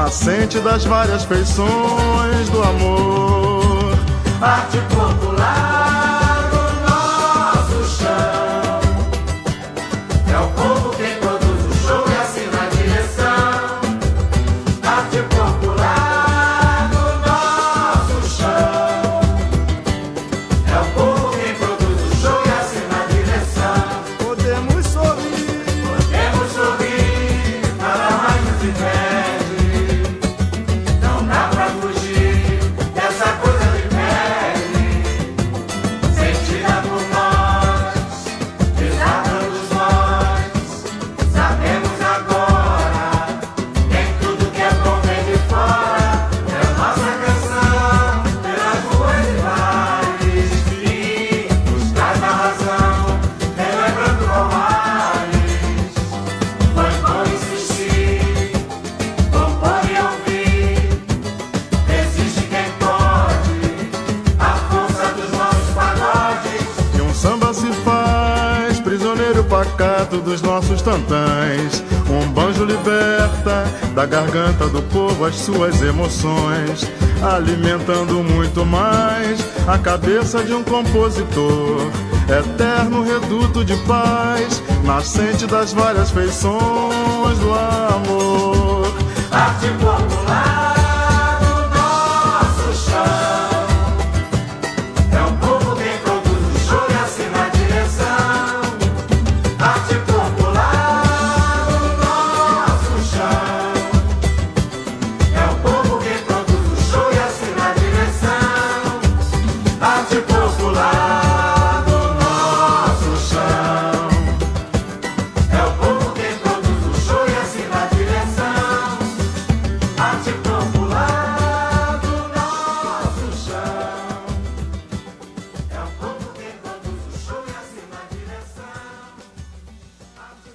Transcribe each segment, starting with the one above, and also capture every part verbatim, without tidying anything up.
nascente das várias feições do amor. Arte popular no nosso chão, é o povo quem produz o show e assina a direção. Arte popular no nosso chão, é o povo quem produz o show e assina a direção. Podemos sorrir, podemos sorrir, nada mais nos impede, não dá pra fugir dessa coisa de pele, sentida por nós, desatando nós. Sabemos agora, nem tudo que é bom vem de fora. É nossa canção, pelas ruas e bares, e nos traz a razão, relembrando Palmares. Foi bom insistir, compor e ouvir. Existe quem pode, a força dos nossos pagodes. e um samba se faz prisioneiro pacato dos nossos tantãs. Um banjo liberta da garganta do povo as suas emoções, alimentando muito mais a cabeça de um compositor. Eterno reduto de paz, nascente das várias feições do amor. Arte popular no nosso chão, é o povo quem produz o show e assina a direção. Arte popular no nosso chão, é o povo quem produz o show e assina a direção. Arte popular no nosso chão, é o povo quem produz o show e assina a direção. Arte popular do nosso chão, é o povo quem produz o show e assina a direção. Arte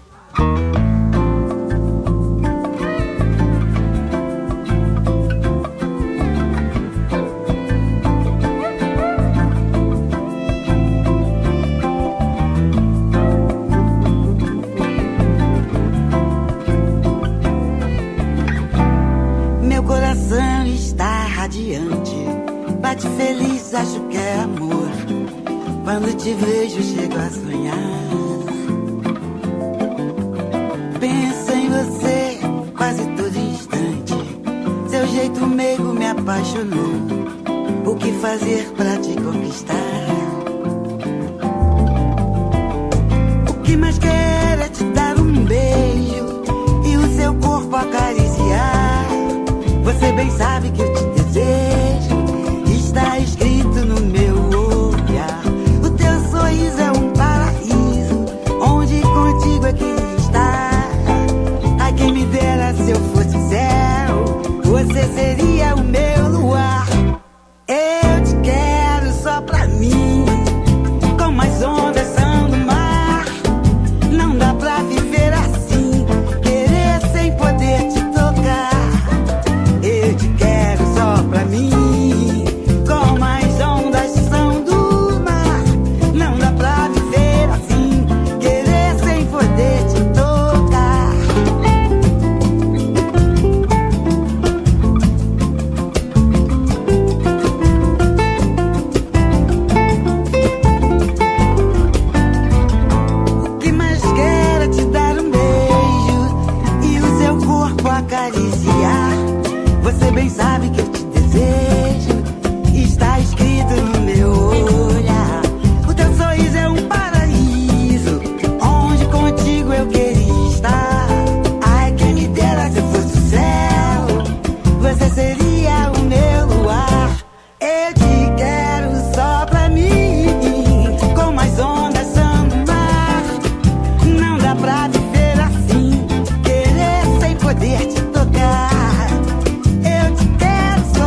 Meu coração está radiante, bate feliz, acho que é amor. Quando te vejo, chego a sonhar. Penso em você quase todo instante. Seu jeito meigo me apaixonou. O que fazer pra te conquistar? O que mais quero é te dar um beijo e o seu corpo acariciar. Você bem sabe que eu te desejo, está escrito no meu olhar. O teu sorriso é um paraíso, onde contigo é queria estar. Ai, quem me dera se eu fosse o céu, você seria o meu luar. Eu te quero só pra mim, como as ondas são do mar. Não dá pra viver assim, querer sem poder te tocar. Eu te quero só pra mim, como as ondas são do mar. Não dá pra viver assim, querer sem poder te tocar. O que mais quero é te dar um beijo e o seu corpo acariciar. Você bem sabe que eu te desejo, está escrito no meu olhar. O teu sorriso é um paraíso, onde contigo eu queria estar. Ai, quem me dera se eu fosse o céu, você seria o meu luar. Eu te quero só pra mim, como as ondas são do mar. Não dá pra viver assim, querer sem poder te tocar. Eu te quero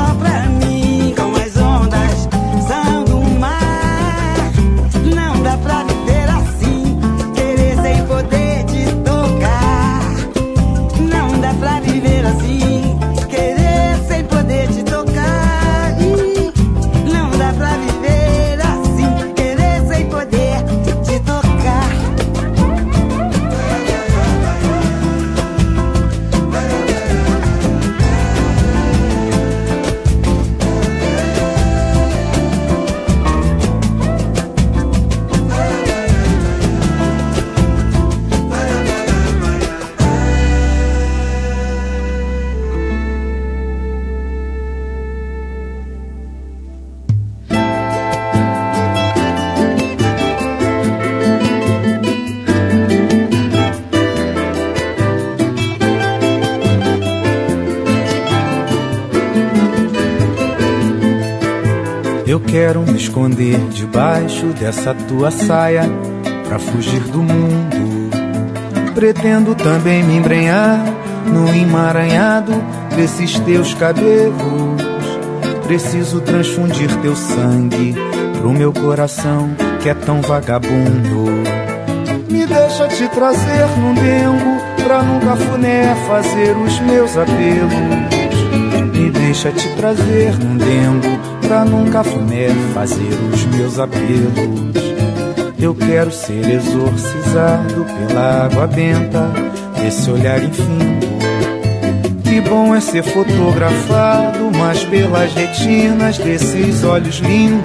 Eu quero me esconder debaixo dessa tua saia pra fugir do mundo. Pretendo também me embrenhar no emaranhado desses teus cabelos. Preciso transfundir teu sangue pro meu coração que é tão vagabundo. Me deixa te trazer num dengo pra num cafuné fazer os meus apelos. Me deixa te trazer num dengo pra num cafuné fazer os meus apelos. Eu quero ser exorcizado pela água benta desse olhar infindo. Que bom é ser fotografado, mas pelas retinas desses olhos lindos.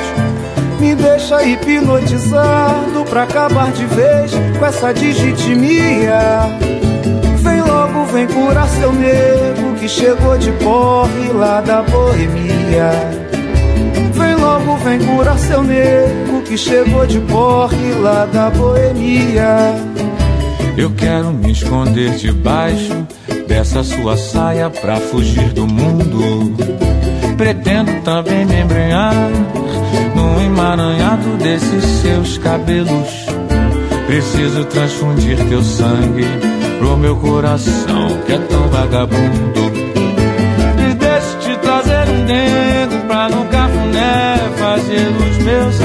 Me deixa hipnotizado pra acabar de vez com essa digitimia. Vem logo, vem curar seu nego que chegou de porre lá da boemia. Vem logo, vem curar seu nego que chegou de porre lá da boemia. Eu quero me esconder debaixo dessa sua saia pra fugir do mundo. Pretendo também me embrenhar no emaranhado desses seus cabelos. Preciso transfundir teu sangue pro meu coração que é tão vagabundo. Me deixe te trazer um dengo pra no cafuné fazer os meus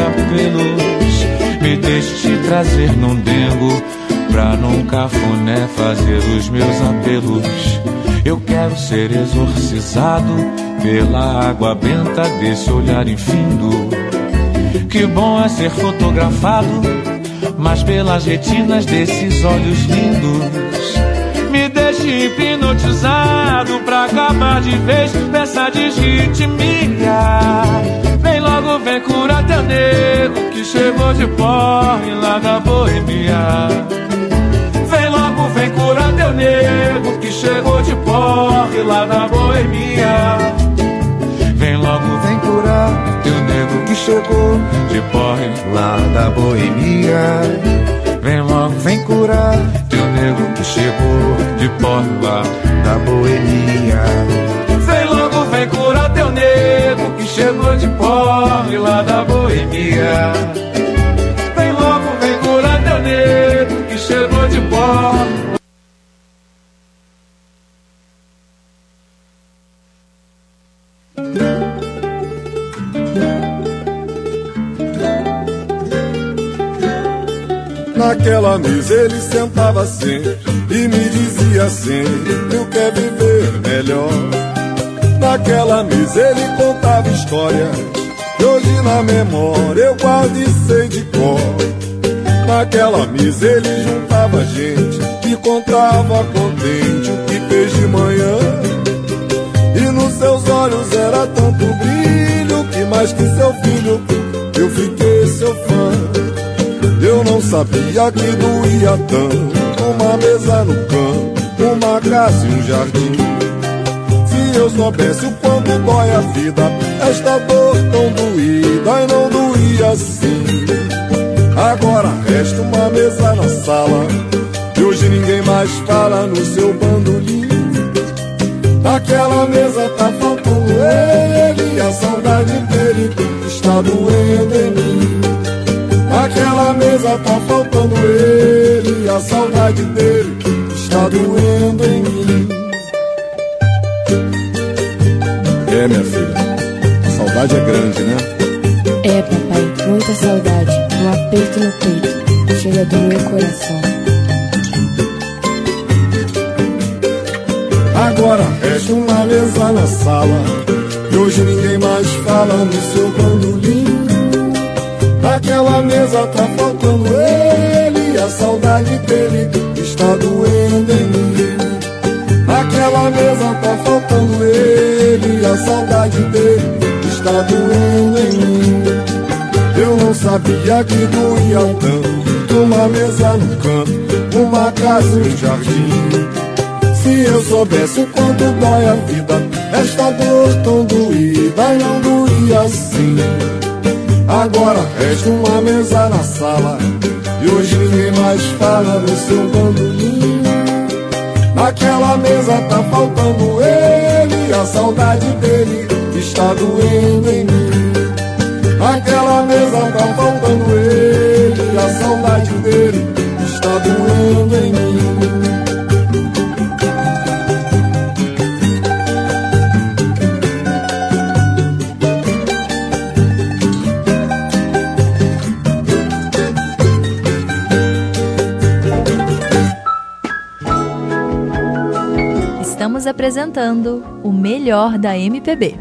apelos. Me deixe te trazer num dengo pra num cafuné fazer os meus apelos. Eu quero ser exorcizado pela água benta desse olhar infindo. Que bom é ser fotografado, mas pelas retinas desses olhos lindos. Me deixe hipnotizado pra acabar de vez dessa digitimia. Vem logo, vem curar teu nego que chegou de porre lá da boemia. Vem logo, vem curar teu nego que chegou de porre lá da boemia. Vem logo, vem curar teu nego que chegou de porre lá da boemia. Vem logo, vem curar teu nego que chegou de porre lá da boemia. Vem logo, vem curar teu nego que chegou de porre lá da boemia. Vem logo, vem curar teu nego que chegou de porre. Naquela mesa ele sentava sempre e me dizia sempre: eu quero viver melhor. Naquela mesa ele contava histórias que hoje na memória eu guardo e sei de cor. Naquela mesa ele juntava gente que contava contente o que fez de manhã. E nos seus olhos era tanto brilho que mais que seu filho eu fiquei seu fã. Eu não sabia que doía tanto uma mesa no campo, uma casa e um jardim. Se eu soubesse o quanto dói a vida, esta dor tão doída e não doía assim. Agora resta uma mesa na sala e hoje ninguém mais fala no seu bandolim. Naquela mesa tá faltando ele, a saudade dele está doendo em mim. Naquela mesa tá faltando ele, a saudade dele está doendo em mim. É, minha filha, a saudade é grande, né? É, papai, muita saudade, um aperto no peito, chega do meu coração. Agora resta uma mesa na sala e hoje ninguém mais fala no seu bandolim. Naquela mesa tá faltando ele, a saudade dele está doendo em mim. Naquela mesa tá faltando ele, a saudade dele está doendo em mim. Eu não sabia que doía tanto uma mesa no canto, uma casa e um jardim. Se eu soubesse o quanto dói a vida, esta dor tão doída não doía assim. Agora resta uma mesa na sala e hoje ninguém mais fala no seu bandolim. Naquela mesa tá faltando ele, a saudade dele está doendo em mim. mesa tá faltando ele, a saudade dele está doendo em mim. Estamos apresentando o melhor da M P B.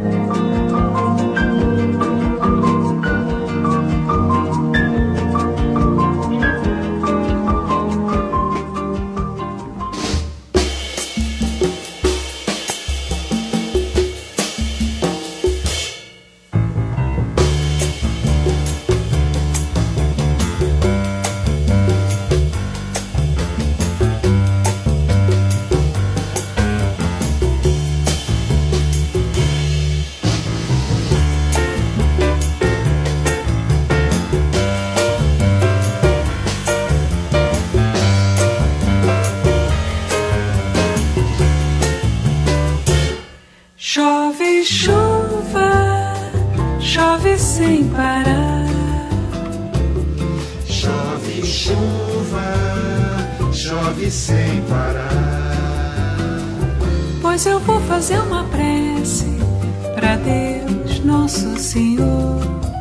Chove chuva, chove sem parar. Chove chuva, chove sem parar. Pois eu vou fazer uma prece pra Deus Nosso Senhor,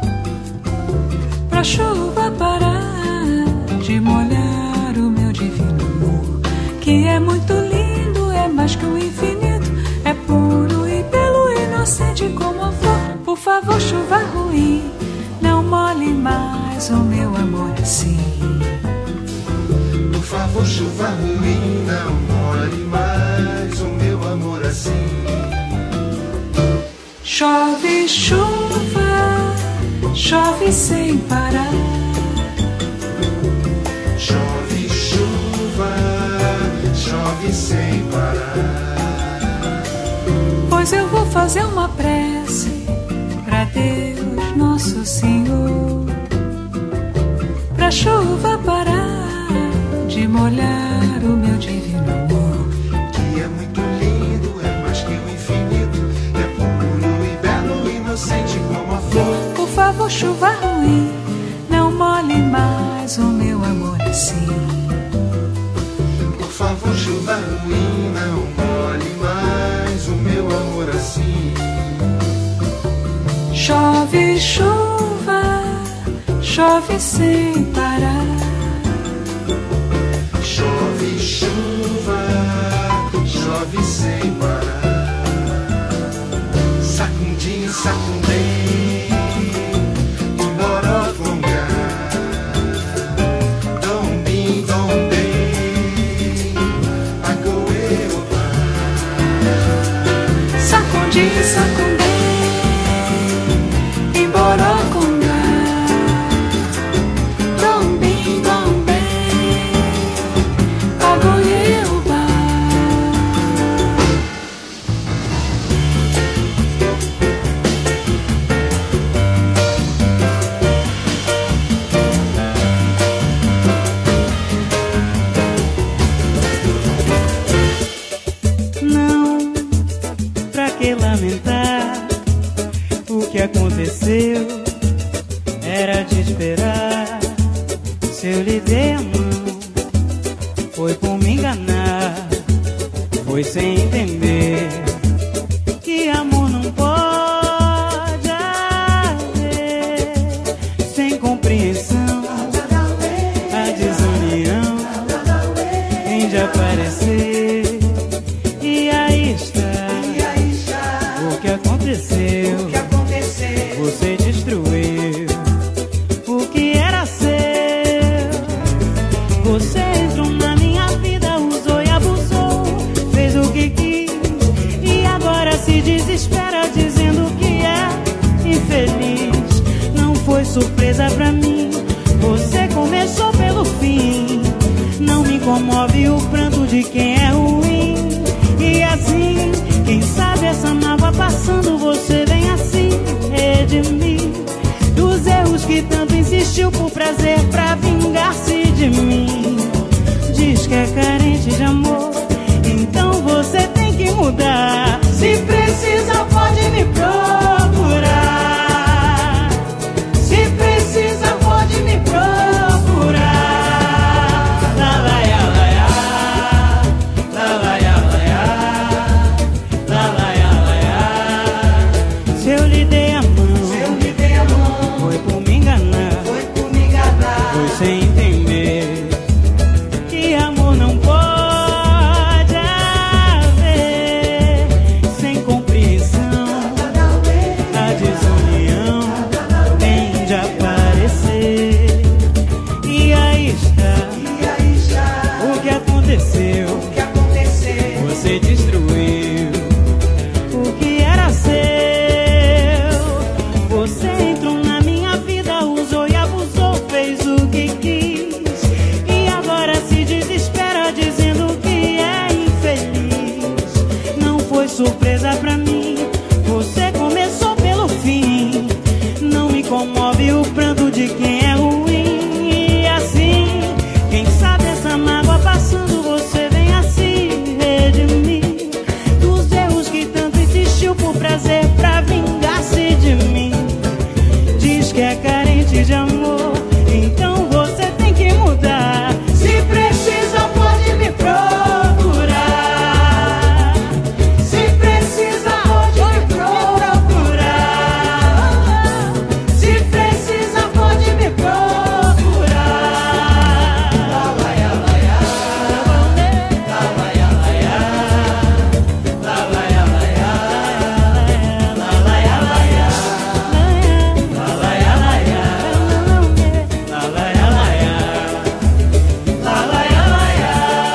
pra chuva parar de molhar o meu divino amor, que é muito lindo, é mais que o infinito, é puro e belo, inocente como a flor. Por favor, chuva ruim, não molhe mais o meu amor assim. Por favor, chuva ruim, não molhe mais o meu amor assim. Chove chuva, chove sem parar. Chove chuva, chove sem parar. Pois eu vou fazer uma prece pra Deus Nosso Senhor, pra chuva parar de molhar o meu divino amor, que é muito lindo, é mais que o infinito, é puro e belo, inocente como a flor. Por favor, chuva ruim, não molhe mais o meu amor assim. Por favor, chuva ruim, não molhe mais o meu amor assim. Chove chuva, chove sem parar. Chove chuva, chove sem parar. Sacundim, sacundem, embora fongar. Dombim, dombem, agoeoba. Sacundim, sacundem, embora congar. Dombim, dombem, agoeoba. Não, pra que lamentar o que aconteceu? Era de esperar. Se eu lhe dei a mão, foi por me enganar, foi sem entender que amor não pode haver sem compreensão. A desunião tem de aparecer, e aí está o que aconteceu. Você destruiu o que era seu. Você entrou na minha vida, usou e abusou, fez o que quis e agora se desespera dizendo que é infeliz. Não foi surpresa pra mim, você começou pelo fim. Não me comove o pranto de quem é ruim. E assim, quem sabe essa mágoa passando, você vem assim redimir dos erros que tanto insistiu por prazer pra vingar-se de mim. Diz que é carente de amor, então você tem que mudar. Se precisa pode me procurar. Se precisa surpresa pra mim. Você começou pelo fim. Não me comove o pranto de quem é ruim. E assim, quem sabe essa mágoa passando, você venha se redimir dos erros que tanto insistiu por prazer pra vingar-se de mim. Diz que é carente de amor, então você tem que mudar. Se precisa pode me procurar. Se precisa pode me procurar. Se precisa pode me procurar. Lalaia, laia, lalaia, laia, lalaia, laia, lalaia, laia, lalaia, laia, lalaia, laia, lalaia, laia.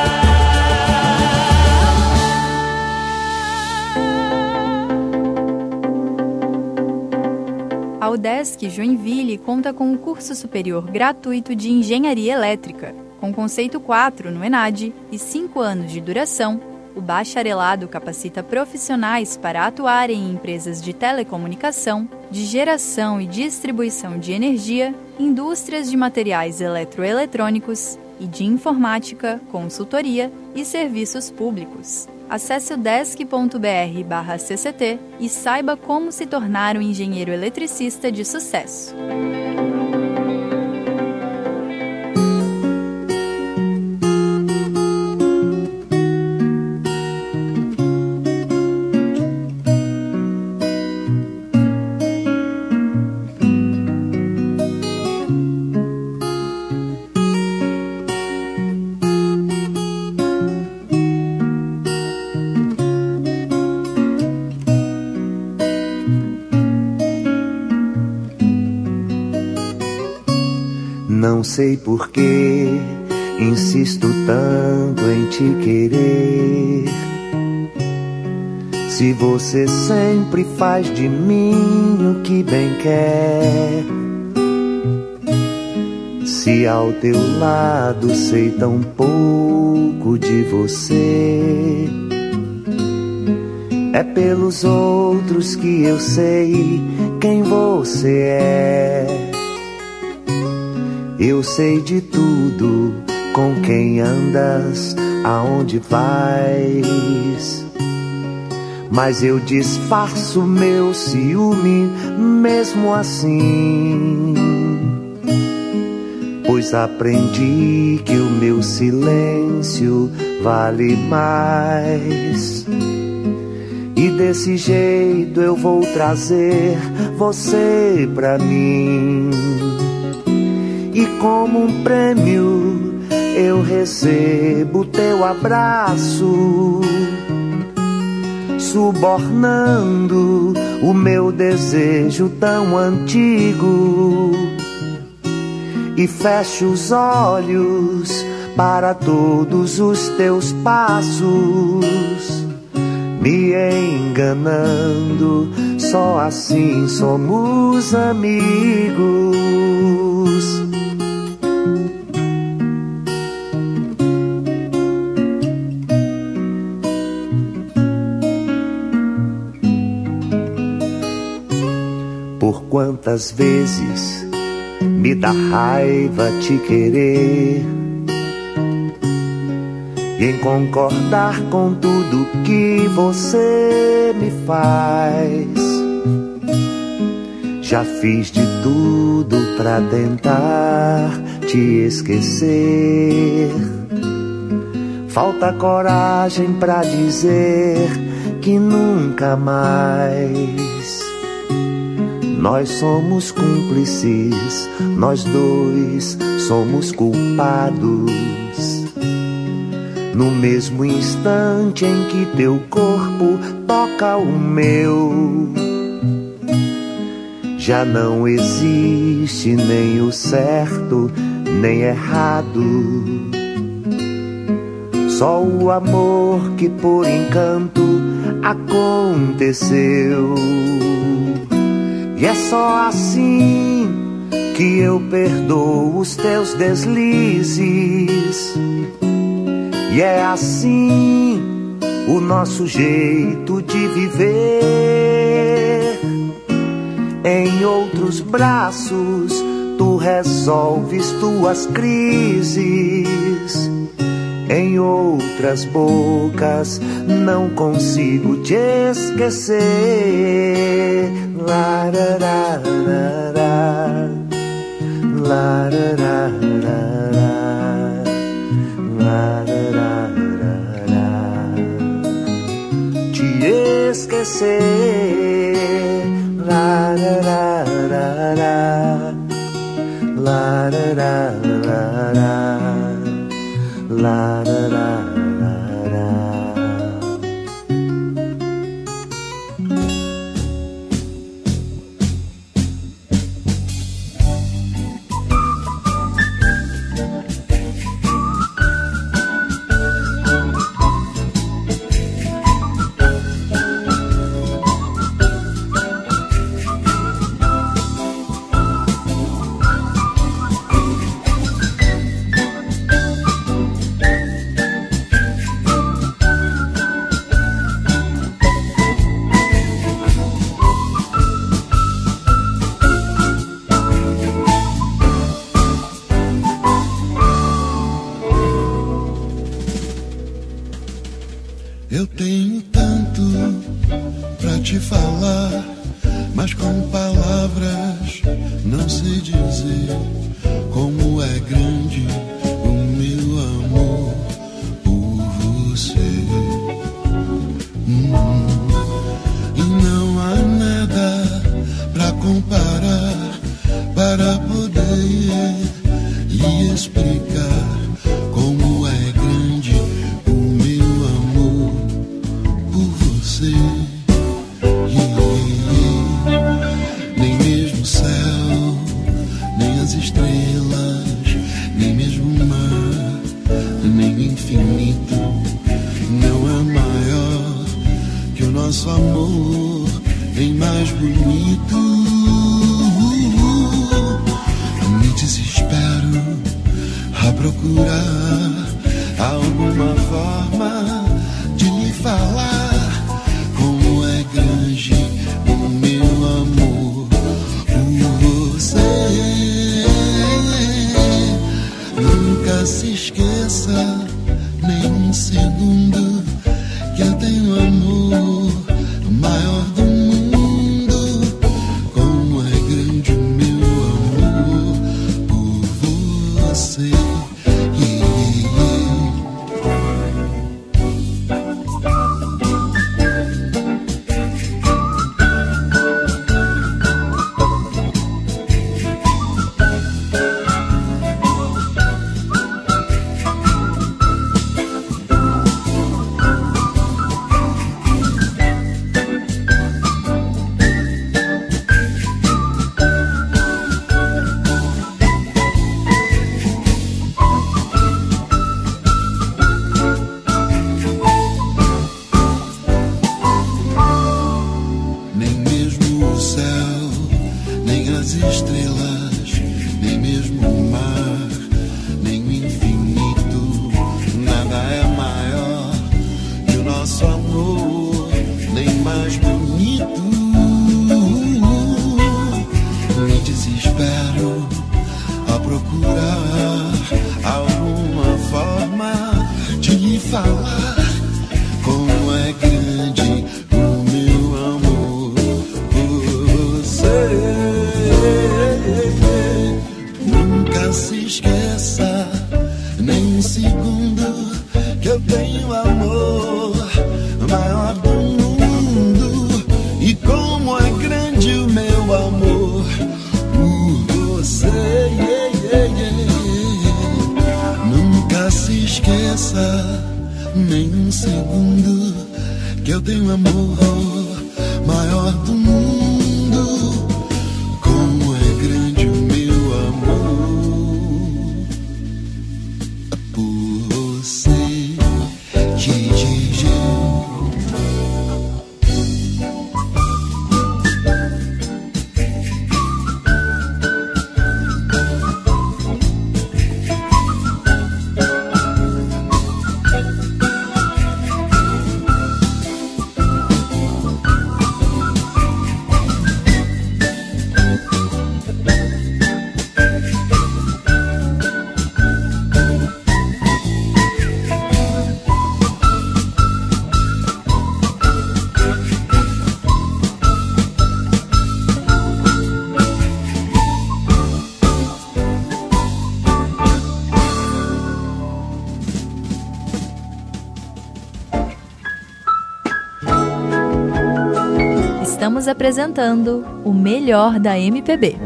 A UDESC Joinville conta com um curso superior gratuito de Engenharia Elétrica, com conceito quatro no ENAD e cinco anos de duração. O bacharelado capacita profissionais para atuarem em empresas de telecomunicação, de geração e distribuição de energia, indústrias de materiais eletroeletrônicos e de informática, consultoria e serviços públicos. Acesse o udesc ponto br barra C C T e saiba como se tornar um engenheiro eletricista de sucesso. Não sei por que insisto tanto em te querer. Se você sempre faz de mim o que bem quer. Se ao teu lado sei tão pouco de você. É pelos outros que eu sei quem você é. Eu sei de tudo, com quem andas, aonde vais. Mas eu disfarço meu ciúme mesmo assim. Pois aprendi que o meu silêncio vale mais. E desse jeito eu vou trazer você pra mim. E como um prêmio eu recebo teu abraço, subornando o meu desejo tão antigo. E fecho os olhos para todos os teus passos, me enganando, só assim somos amigos. Por quantas vezes me dá raiva te querer e em concordar com tudo que você me faz. Já fiz de tudo pra tentar te esquecer. Falta coragem pra dizer que nunca mais. Nós somos cúmplices, nós dois somos culpados. No mesmo instante em que teu corpo toca o meu, já não existe nem o certo, nem errado. Só o amor que por encanto aconteceu. E é só assim que eu perdoo os teus deslizes. E é assim o nosso jeito de viver. Em outros braços, tu resolves tuas crises. Em outras bocas, não consigo te esquecer. Larararara, larararara, larararara. Te esquecer. Larararara, larararara, larararara. Eu tenho tanto pra te falar, mas com palavras não sei dizer como é grande o meu amor por você. Hum, e não há nada pra comparar, para poder lhe explicar como é grande o meu amor por você. Yeah, yeah. Nem mesmo o céu, nem as estrelas, nem mesmo o mar, nem o infinito não é maior que o nosso amor, nem mais bonito. Me desespero a procurar alguma forma de lhe falar como é grande o meu amor por você. Nunca se esqueça, nem um segundo, que eu tenho amor maior do mundo. Como é grande o meu amor por você. estamos apresentando o melhor da M P B.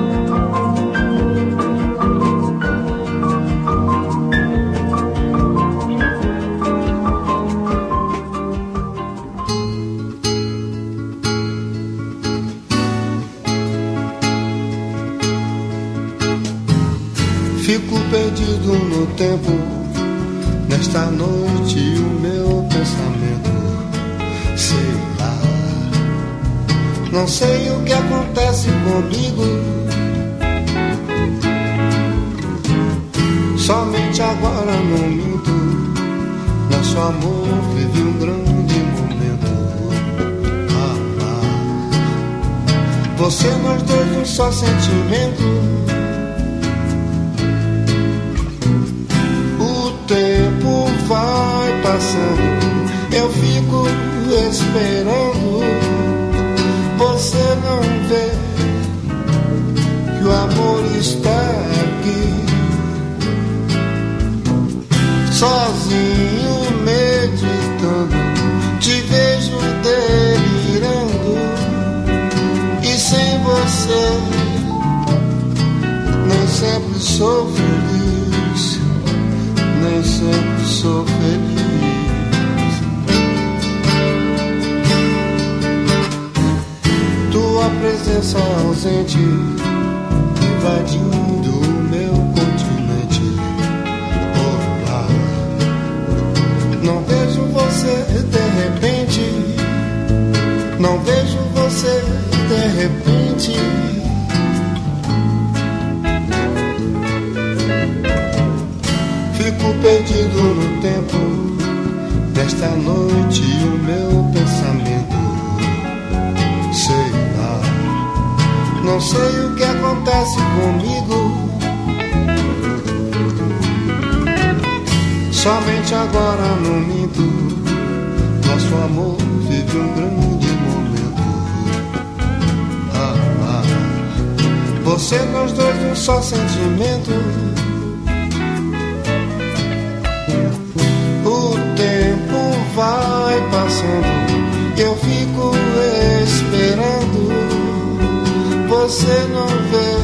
Fico perdido no tempo, nesta noite o meu pensamento, sei lá, não sei o que acontece comigo, somente agora não minto, nosso amor vive um grande momento, ah, ah. Você, nós dois, um só sentimento. O tempo vai passando, eu fico esperando. Você não vê que o amor está aqui, sozinho meditando, te vejo delirando, e sem você nem sempre sou feliz, nem sempre sou feliz. Tua presença ausente invadindo o meu continente. Olá, não vejo você de repente, não vejo você de repente. Fico perdido no tempo, desta noite o meu pensamento, sei lá, não sei o que acontece comigo, somente agora não minto, nosso amor vive um grande momento, ah, ah. Você, nós dois, um só sentimento. Vai passando, eu fico esperando. Você não vê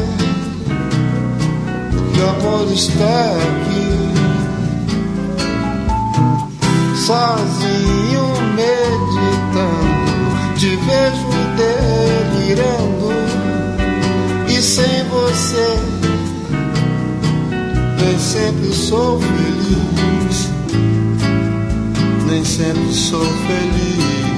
que o amor está aqui, sozinho meditando, te vejo delirando, e sem você nem sempre sou feliz, nem sempre sou feliz.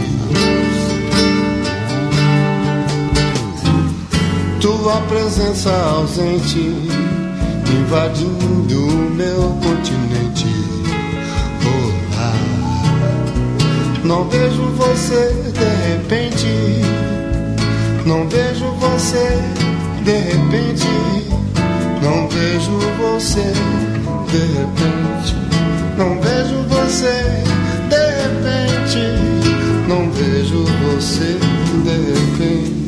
Tua presença ausente invadindo o meu continente. Olá, não vejo você de repente, não vejo você de repente, não vejo você de repente, não vejo você de repente, não vejo você de repente.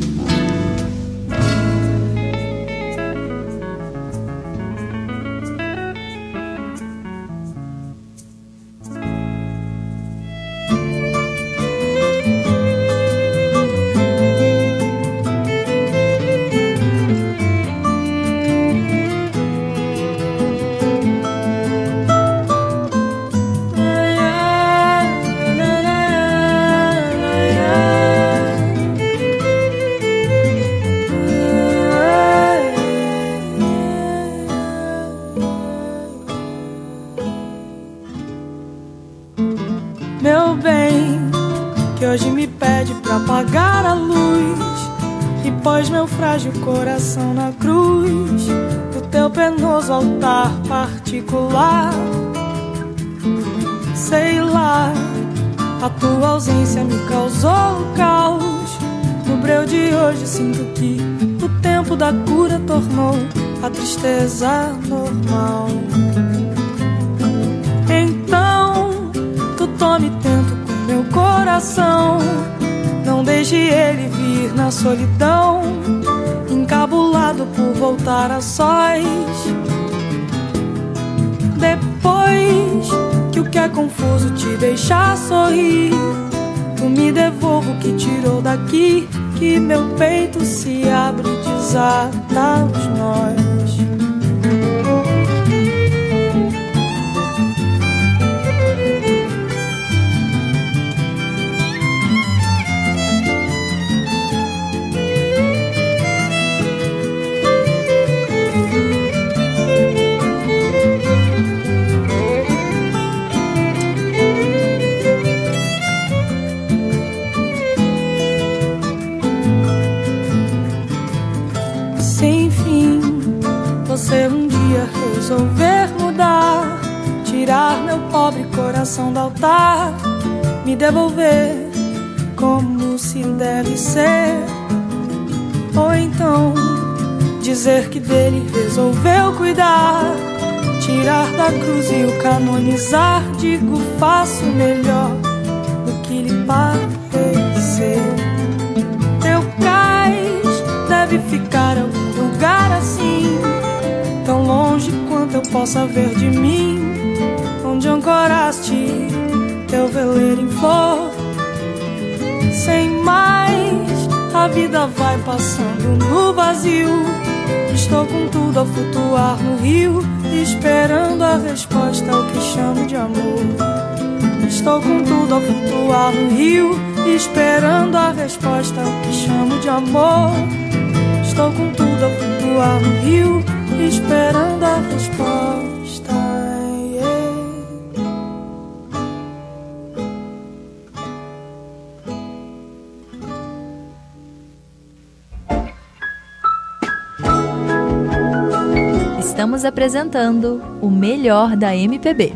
Coração na cruz do teu penoso altar particular. Sei lá, a tua ausência me causou caos. No breu de hoje sinto que o tempo da cura tornou a tristeza normal. Então, tu tome tento com meu coração, não deixe ele vir na solidão, encabulado por voltar a sós. Depois que o que é confuso te deixar sorrir, Tu me devolva o que tirou daqui, que meu peito se abre e desata os nós. Você um dia resolver mudar, tirar meu pobre coração do altar, me devolver como se deve ser. Ou então dizer que dele resolveu cuidar, tirar da cruz e o canonizar. Digo, faço melhor do que lhe parecer. Teu cais deve ficar a um lugar assim, tão longe quanto eu possa ver de mim, onde ancoraste teu veleiro em flor. Sem mais, a vida vai passando no vazio. Estou com tudo a flutuar no rio, esperando a resposta ao que chamo de amor. Estou com tudo a flutuar no rio, esperando a resposta ao que chamo de amor. Estou com tudo a flutuar no rio, esperando a resposta. Yeah. Estamos apresentando o melhor da M P B.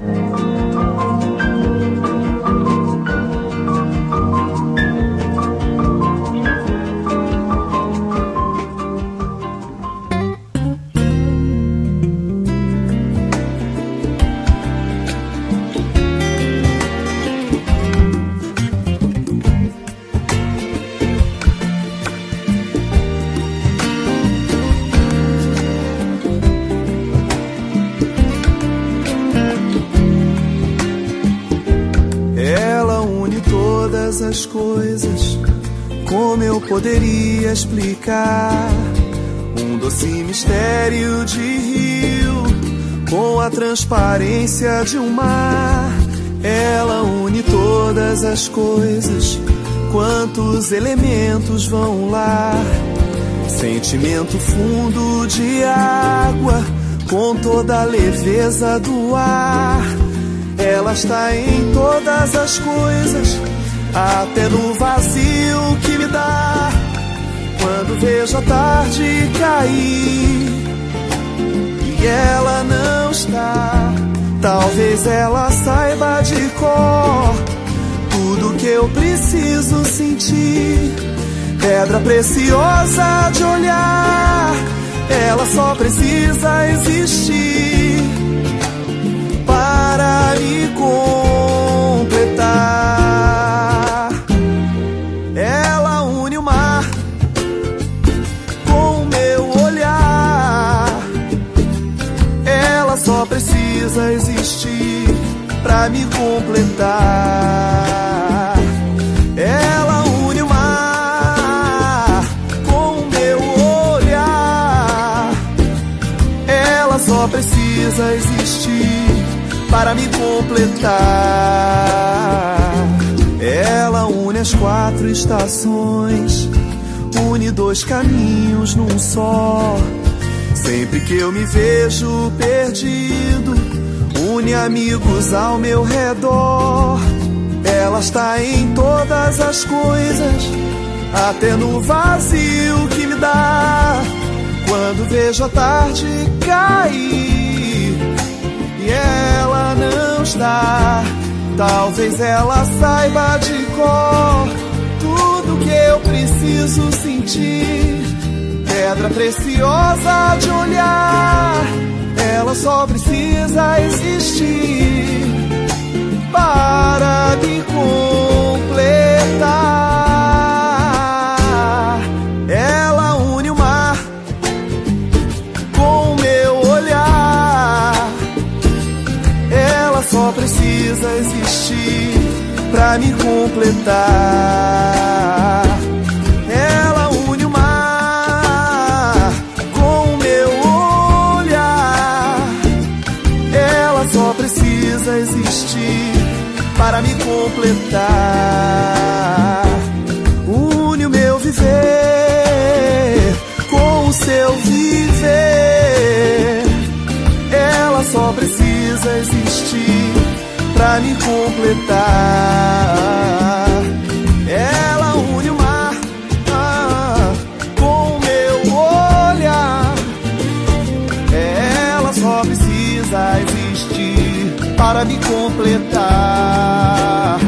As coisas, como eu poderia explicar? Um doce mistério de rio, com a transparência de um mar. Ela une todas as coisas, quantos elementos vão lá. Sentimento fundo de água, com toda a leveza do ar. Ela está em todas as coisas, até no vazio que me dá quando vejo a tarde cair e ela não está. Talvez ela saiba de cor tudo que eu preciso sentir. Pedra preciosa de olhar, ela só precisa existir para me completar. Só precisa existir pra me completar. Ela une o mar com o meu olhar. Ela só precisa existir para me completar. Ela une as quatro estações, une dois caminhos num só. Sempre que eu me vejo perdido, une amigos ao meu redor. Ela está em todas as coisas, até no vazio que me dá quando vejo a tarde cair e ela não está. Talvez ela saiba de cor tudo que eu preciso sentir. Pedra preciosa de olhar, ela só precisa existir para me completar. Ela une o mar com o meu olhar. Ela só precisa existir pra me completar. completar. Ela une o mar com o meu olhar. Ela só precisa existir para me completar. Une o meu viver com o seu viver. Ela só precisa existir pra me completar. Ela une o mar ah, com o meu olhar. Ela só precisa existir para me completar.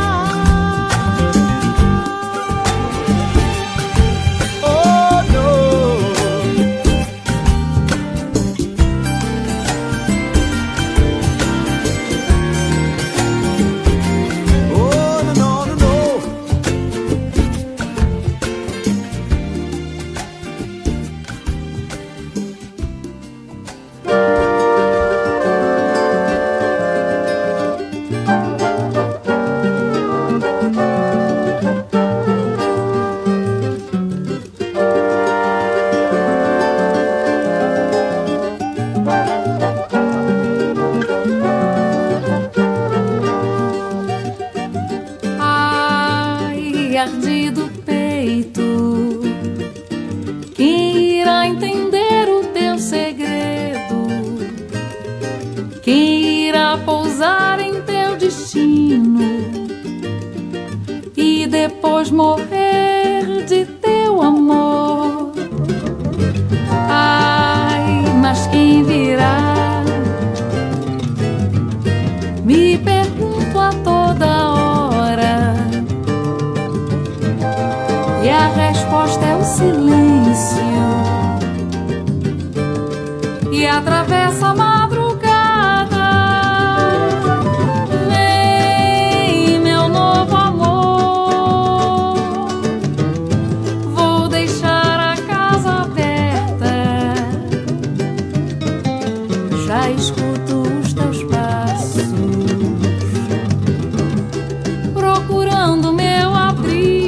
Ardido peito, quem irá entender o teu segredo? Quem irá pousar em teu destino e depois morrer de teu amor? Ai, mas quem virá? Me pergunto a toda hora. E a resposta é o silêncio. E atravessa a madrugada. Vem, meu novo amor. Vou deixar a casa aberta. Já escuto os teus passos, procurando meu abrigo.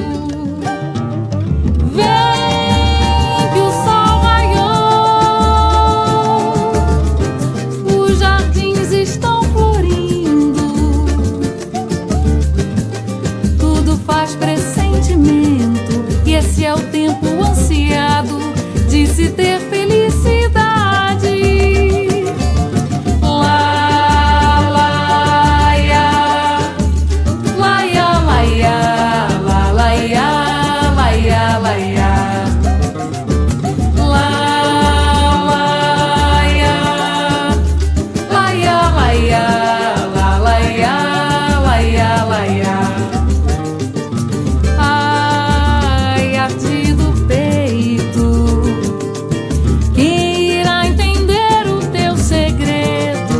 Esse é o tempo ansiado de se ter felicidade. Lá, lá, ia, lá, ia, lá, ia, lá, lá, ia, lá, ia, lá, ia. Lá, lá, ia, lá, ia, lá, ia, lá, lá, ia, lá, ia, lá, ia. Ardido peito, quem irá entender o teu segredo?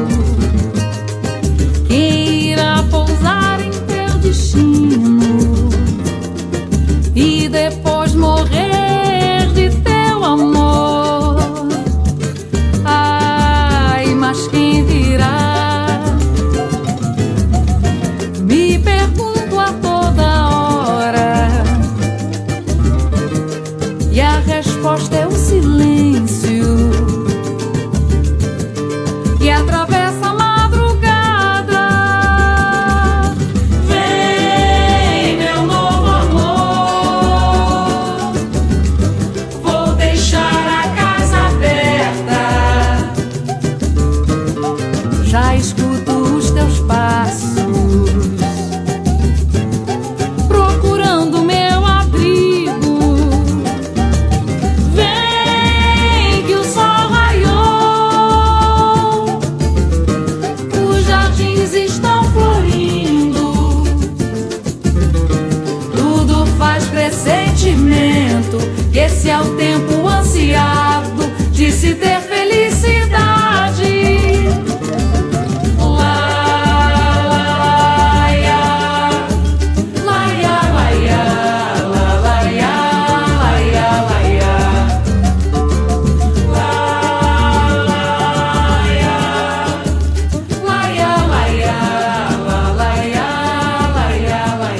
Quem irá pousar em teu destino e depois morrer de teu amor? Ai, mas quem virá? Me pergunto a toda hora. E a resposta é o silêncio. E atravessa a madrugada. Vem, meu novo amor. Vou deixar a casa aberta. Já escuto os teus passos, procurando meu abrigo. Esse é o tempo ansiado de se ter felicidade. Lá, lá, ia, lá, ia, lá, ia, lá, lá, ia, lá, ia, lá, ia. Lá, lá, ia, lá, ia, lá, ia, lá, lá, ia, lá, ia, lá, ia.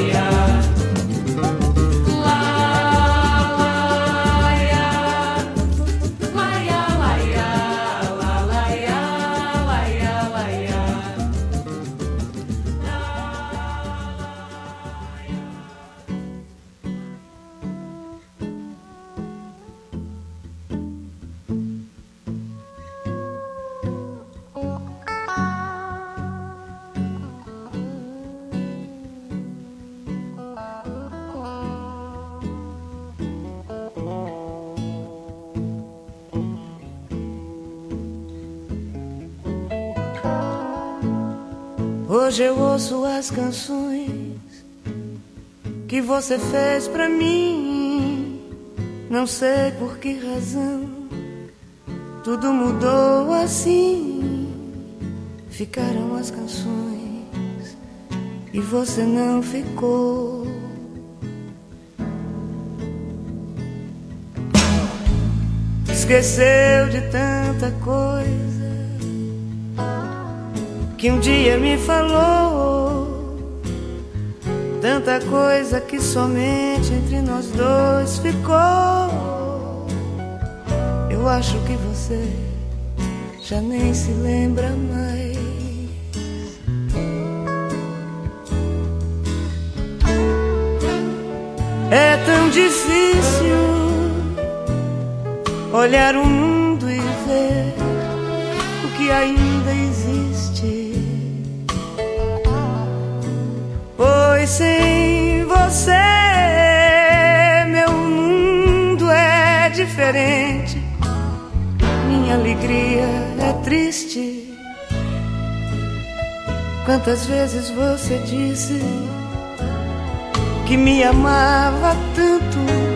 Hoje eu ouço as canções que você fez pra mim. Não sei por que razão tudo mudou assim. Ficaram as canções e você não ficou. Esqueceu de tanta coisa que um dia me falou, tanta coisa que somente entre nós dois ficou. Eu acho que você já nem se lembra mais. É tão difícil olhar o mundo e ver o que ainda existe, pois sem você meu mundo é diferente. Minha alegria é triste. Quantas vezes você disse que me amava tanto,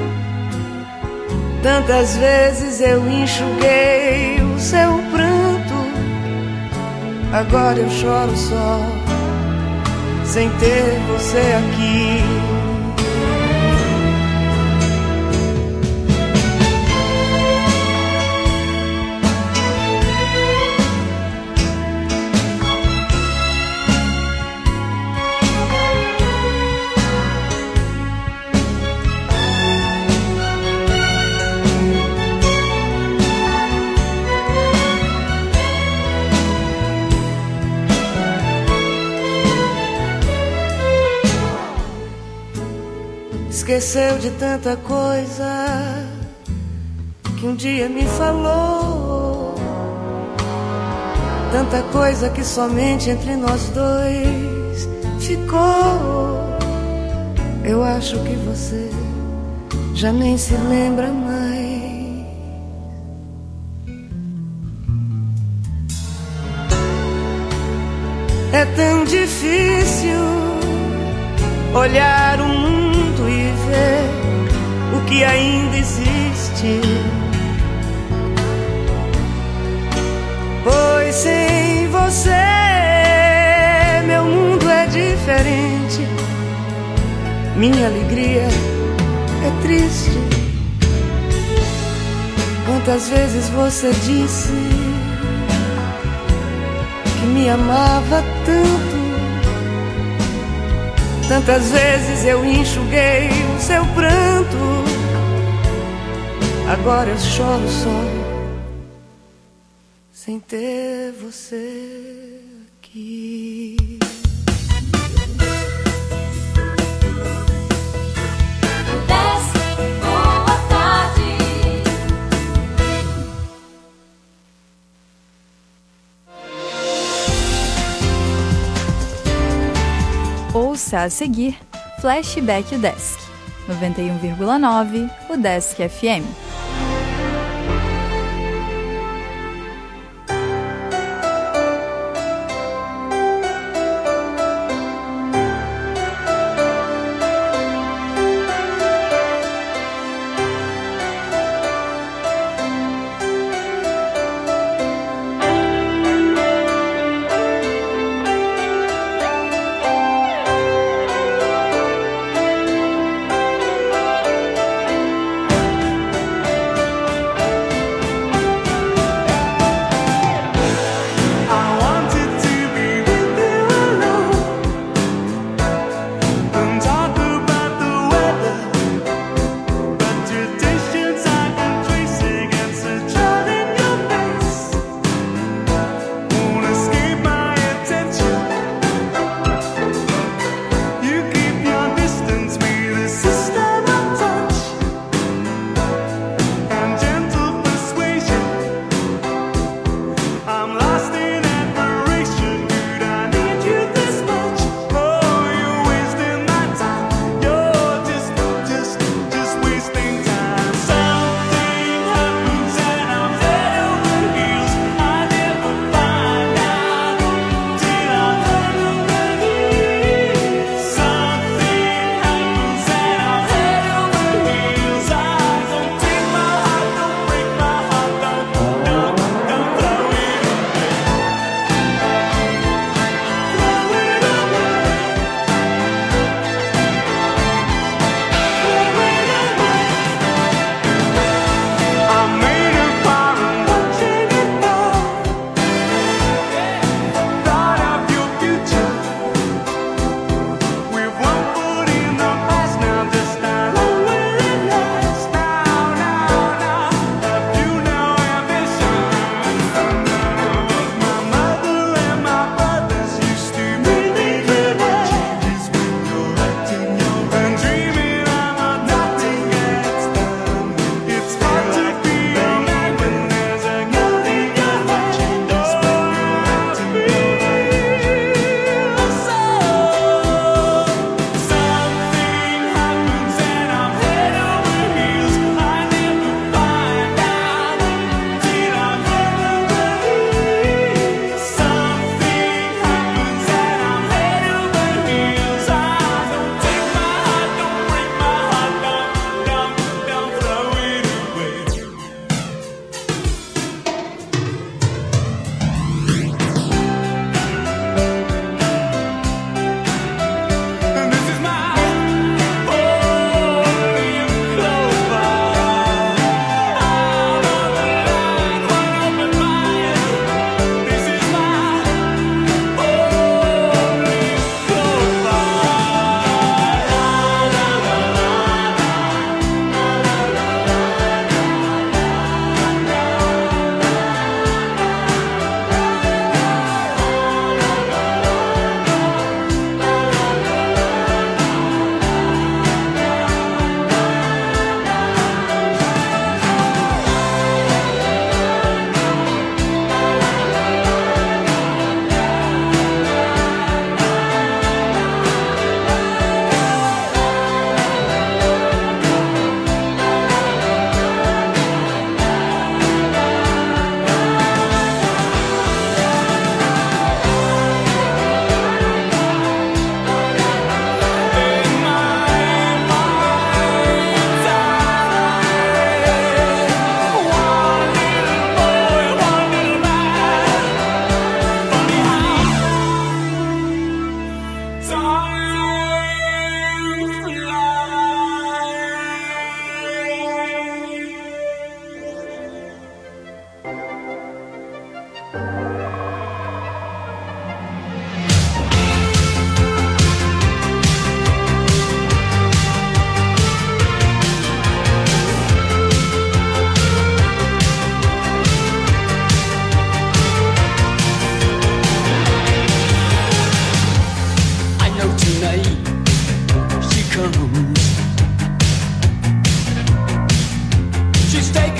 tantas vezes eu enxuguei o seu pranto. Agora eu choro só, sem ter você aqui. Esqueceu de tanta coisa que um dia me falou, tanta coisa que somente entre nós dois ficou. Eu acho que você já nem se lembra mais. É tão difícil olhar o mundo e ver o que ainda existe, pois sem você meu mundo é diferente. Minha alegria é triste. Quantas vezes você disse que me amava tanto, tantas vezes eu enxuguei o seu pranto. Agora eu choro só, sem ter você aqui. Boa tarde. Ouça a seguir Flashback Desk, noventa e um vírgula nove, o Desk F M.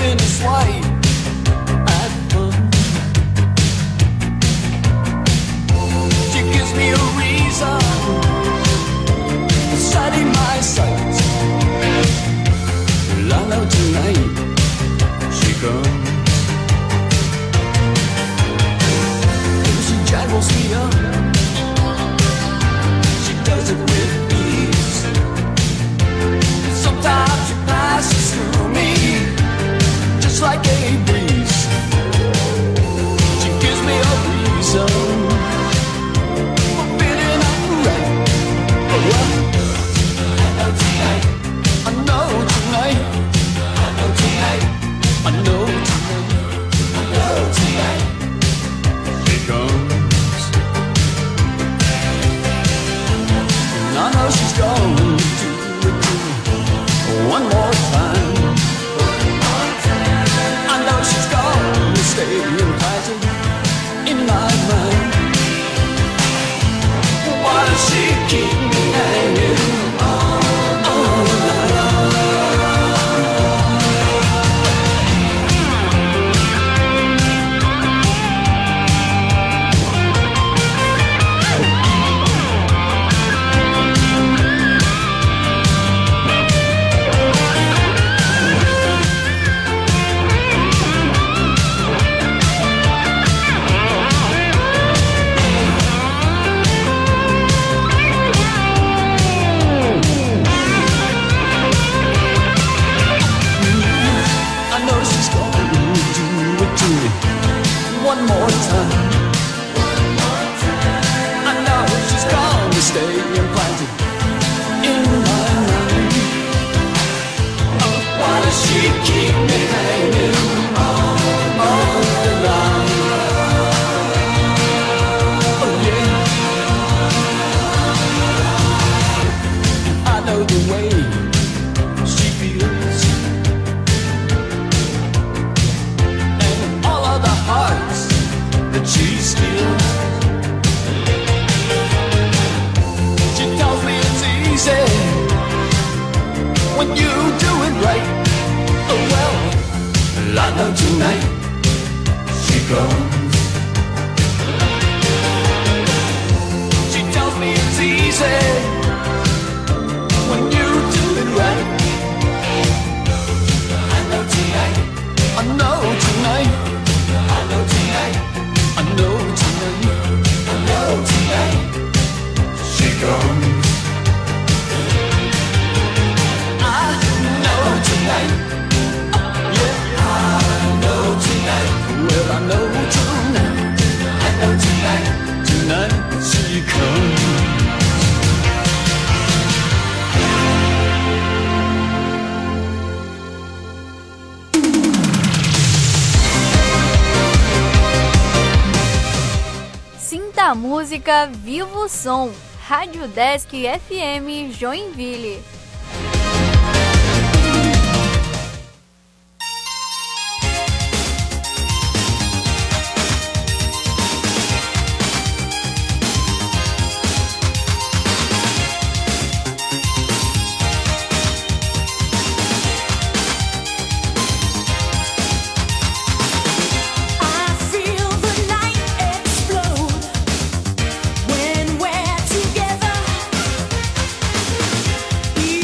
in a sway at fun. She gives me a reason for setting my sights. Well, I know tonight she comes. She jangles me up. She does it with ease. Sometimes she passes through me just like a breeze. She gives me a reason for feeling alright. Oh, well, I know tonight. I know tonight. I know tonight. I know tonight. I know tonight. She comes. And I know she's going to do it too. One more time. I know she's gonna stay implanted in my mind. Why does she keep me hanging on all one more time. I know she's gonna stay implanted in my mind. Oh, why does she keep me hanging on all around? Oh yeah, I know the way she feels, and all of the hearts that she steals. She tells me it's easy when you do it right. Oh well, I know tonight she comes. She tells me it's easy when you do it right. I know tonight. I know tonight. I know tonight. I know tonight, I know tonight, she comes. I know tonight, yeah, I know tonight. Well, I know tonight, I know tonight, tonight she comes. Sinta a música, viva o som. Rádio Desk F M Joinville. When we're together,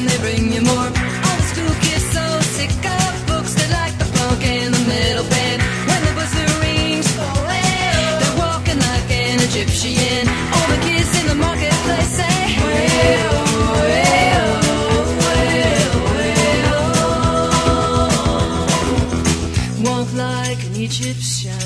they bring you more. All the school kids so sick of books, they like the funk and the metal band. When the buzzer rings, they're walking like an Egyptian. All the kids in the marketplace say, well, well, well, well. Walk like an Egyptian.